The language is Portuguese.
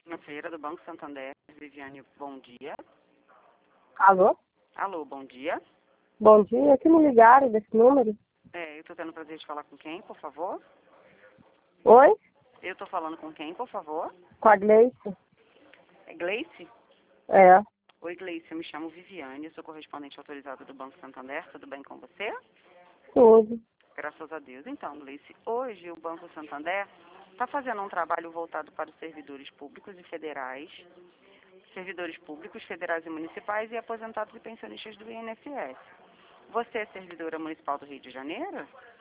Financeira do Banco Santander, Viviane, bom dia. Alô? Alô, bom dia. Bom dia, que me ligaram desse número? Eu estou tendo o prazer de falar com quem, por favor? Oi? Eu estou falando com quem, por favor? Com a Gleice? É Gleice? É, Oi, Gleice, eu me chamo Viviane, eu sou correspondente autorizado do Banco Santander, tudo bem com você? tudo. Graças a Deus. Então, Gleice, hoje o Banco Santander está fazendo um trabalho voltado para os servidores públicos e federais, servidores públicos, federais e municipais e aposentados e pensionistas do INSS. Você é servidora municipal do Rio de Janeiro?